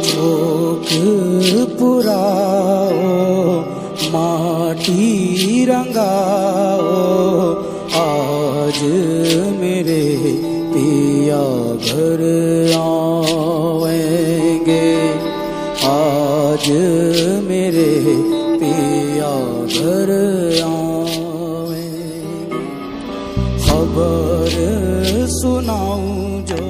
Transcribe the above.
शोक पुराओ माटी रंगाओ, आज मेरे पिया घर आवेंगे, आज मेरे पिया घर आवेंगे। खबर सुनाऊं जो